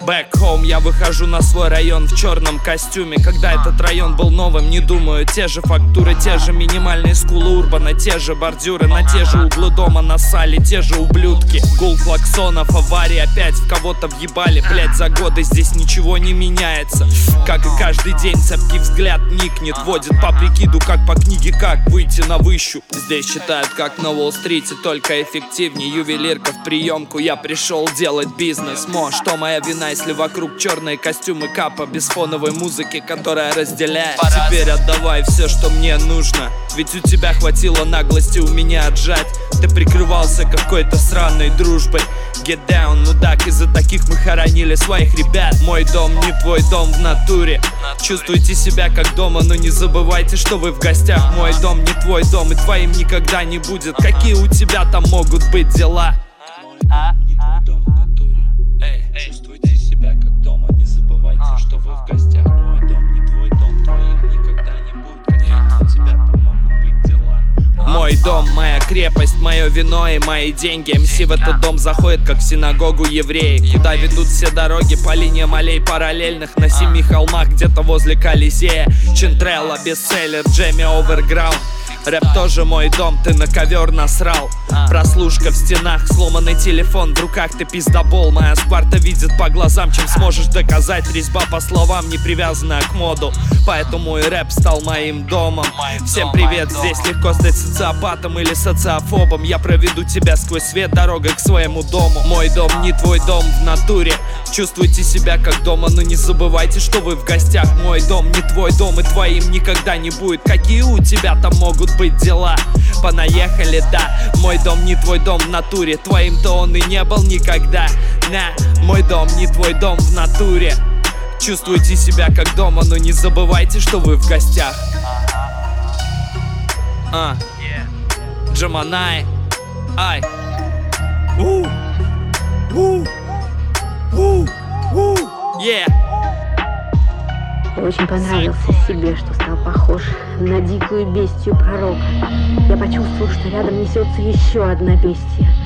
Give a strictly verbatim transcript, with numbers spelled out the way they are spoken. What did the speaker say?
Back home, я выхожу на свой район в черном костюме. Когда этот район был новым, не думаю. Те же фактуры, те же минимальные скулы урбана, те же бордюры, на те же углы дома насали, те же ублюдки. Гул клаксонов, аварии, опять в кого-то въебали. Блять, за годы здесь ничего не меняется. Как и каждый день, цепкий взгляд никнет. Водит по прикиду, как по книге, как выйти на выщу. Здесь считают, как на Уолл-стрите, только эффективнее. Ювелирка в приемку, я пришел делать бизнес. Мо, что моя вина, если вокруг черные костюмы капа, без фоновой музыки, которая разделяет. Теперь отдавай все, что мне нужно, ведь у тебя хватило наглости у меня отжать. Ты прикрывался какой-то сраной дружбой. Get down, ну так, из-за таких мы хоронили своих ребят. Мой дом не твой дом в натуре. Чувствуйте себя как дома, но не забывайте, что вы в гостях. Мой дом не твой дом, и твоим никогда не будет. Какие у тебя там могут быть дела? Не твой дом в натуре. Эй, чувствуйте себя как дома, не забывайте, что вы в гостях. Мой дом не твой дом, твоим никогда не будет. Какие у тебя там могут быть дела? Мой дом, моя крепость, мое вино и мои деньги. МС в этот дом заходит, как в синагогу евреи. Куда ведут все дороги по линиям аллей параллельных. На семи холмах, где-то возле Колизея. Чинтрелла, бестселлер, Джемми Оверграунд. Рэп тоже мой дом, ты на ковер насрал. Прослушка в стенах, сломанный телефон в руках, ты пиздобол. Моя Спарта видит по глазам, чем сможешь доказать. Резьба по словам, не привязанная к моду, поэтому и рэп стал моим домом. Всем привет, здесь легко стать социопатом или социофобом. Я проведу тебя сквозь свет дорогой к своему дому. Мой дом не твой дом в натуре. Чувствуйте себя как дома, но не забывайте, что вы в гостях. Мой дом не твой дом, и твоим никогда не будет. Какие у тебя там могут быть дела? Понаехали, да. Мой дом не твой дом в натуре. Твоим-то он и не был никогда. На, мой дом не твой дом в натуре. Чувствуйте себя как дома, но не забывайте, что вы в гостях. А, Джаманай. Ай. У, у, у, у, yeah. Я очень понравился себе, что стал похож на дикую бестию пророка. Я почувствовал, что рядом несется еще одна бестия.